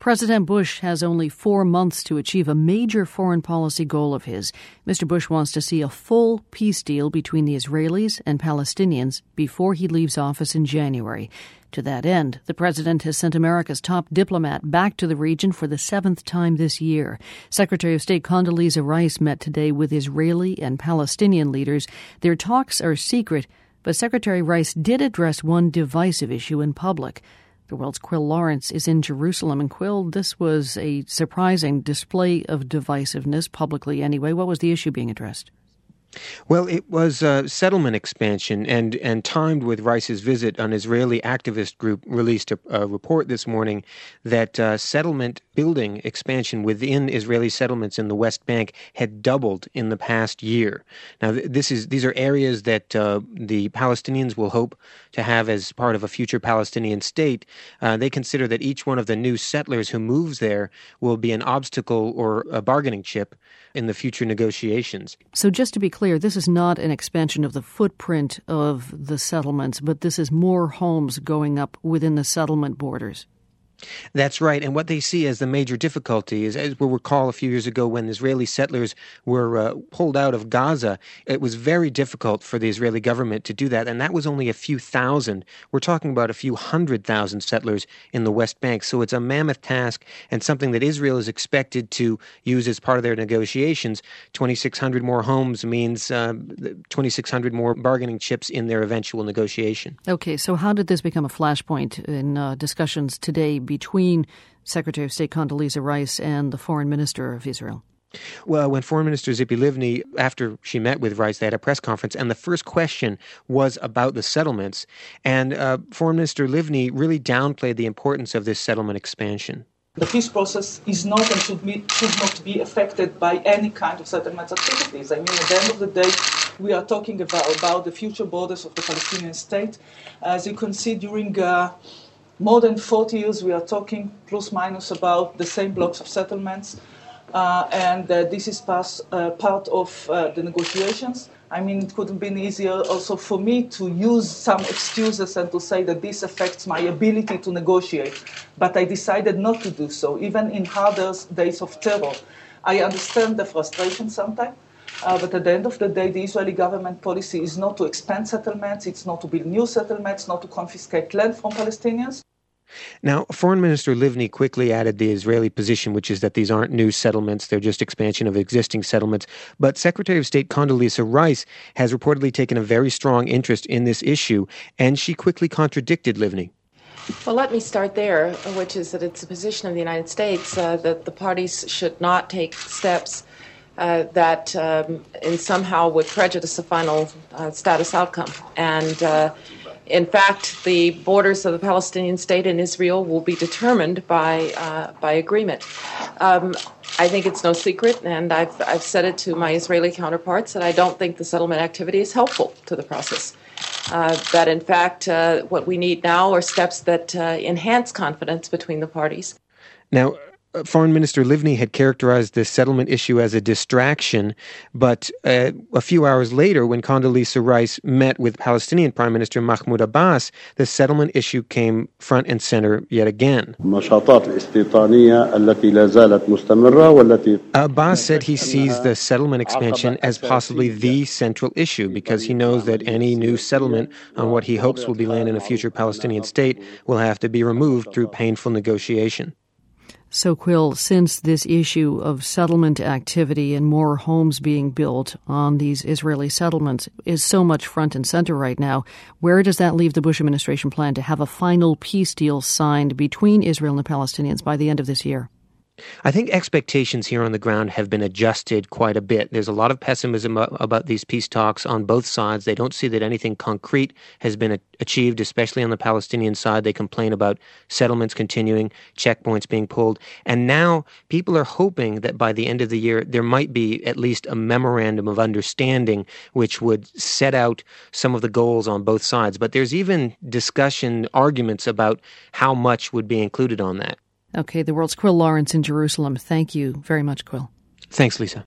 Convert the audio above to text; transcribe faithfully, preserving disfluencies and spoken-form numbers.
President Bush has only four months to achieve a major foreign policy goal of his. Mister Bush wants to see a full peace deal between the Israelis and Palestinians before he leaves office in January. To that end, the president has sent America's top diplomat back to the region for the seventh time this year. Secretary of State Condoleezza Rice met today with Israeli and Palestinian leaders. Their talks are secret, but Secretary Rice did address one divisive issue in public. The world's Quill Lawrence is in Jerusalem. And Quill, this was a surprising display of divisiveness, publicly anyway. What was the issue being addressed? Well, it was uh, settlement expansion, and, and timed with Rice's visit, an Israeli activist group released a, a report this morning that uh, settlement building expansion within Israeli settlements in the West Bank had doubled in the past year. Now, this is these are areas that uh, the Palestinians will hope to have as part of a future Palestinian state. Uh, they consider that each one of the new settlers who moves there will be an obstacle or a bargaining chip in the future negotiations. So just to be clear, this is not an expansion of the footprint of the settlements, but this is more homes going up within the settlement borders. That's right. And what they see as the major difficulty is, as we'll recall a few years ago when Israeli settlers were uh, pulled out of Gaza, it was very difficult for the Israeli government to do that. And that was only a few thousand. We're talking about a few hundred thousand settlers in the West Bank. So it's a mammoth task and something that Israel is expected to use as part of their negotiations. twenty-six hundred more homes means uh, twenty-six hundred more bargaining chips in their eventual negotiation. Okay, so how did this become a flashpoint in uh, discussions today between Secretary of State Condoleezza Rice and the Foreign Minister of Israel? Well, when Foreign Minister Tzipi Livni, after she met with Rice, they had a press conference, and the first question was about the settlements. And uh, Foreign Minister Livni really downplayed the importance of this settlement expansion. The peace process is not and should, be, should not be affected by any kind of settlement activities. I mean, at the end of the day, we are talking about, about the future borders of the Palestinian state. As you can see, during uh, more than forty years, we are talking plus minus about the same blocks of settlements. Uh, and uh, this is past, uh, part of uh, the negotiations. I mean, it could have been easier also for me to use some excuses and to say that this affects my ability to negotiate. But I decided not to do so, even in harder days of terror. I understand the frustration sometimes, uh, but at the end of the day, the Israeli government policy is not to expand settlements, it's not to build new settlements, not to confiscate land from Palestinians. Now, Foreign Minister Livni quickly added the Israeli position, which is that these aren't new settlements, they're just expansion of existing settlements. But Secretary of State Condoleezza Rice has reportedly taken a very strong interest in this issue, and she quickly contradicted Livni. Well, let me start there, which is that it's the position of the United States uh, that the parties should not take steps uh, that um, in somehow would prejudice the final uh, status outcome. And uh, In fact, the borders of the Palestinian state and Israel will be determined by uh, by agreement. Um, I think it's no secret, and I've I've said it to my Israeli counterparts, that I don't think the settlement activity is helpful to the process. Uh, that in fact, uh, what we need now are steps that uh, enhance confidence between the parties. Now, Foreign Minister Livni had characterized the settlement issue as a distraction, but uh, a few hours later, when Condoleezza Rice met with Palestinian Prime Minister Mahmoud Abbas, the settlement issue came front and center yet again. Abbas said he sees the settlement expansion as possibly the central issue because he knows that any new settlement on what he hopes will be land in a future Palestinian state will have to be removed through painful negotiation. So, Quill, since this issue of settlement activity and more homes being built on these Israeli settlements is so much front and center right now, where does that leave the Bush administration plan to have a final peace deal signed between Israel and the Palestinians by the end of this year? I think expectations here on the ground have been adjusted quite a bit. There's a lot of pessimism about these peace talks on both sides. They don't see that anything concrete has been achieved, especially on the Palestinian side. They complain about settlements continuing, checkpoints being pulled. And now people are hoping that by the end of the year, there might be at least a memorandum of understanding which would set out some of the goals on both sides. But there's even discussion, arguments about how much would be included on that. Okay, the world's Quill Lawrence in Jerusalem. Thank you very much, Quill. Thanks, Lisa.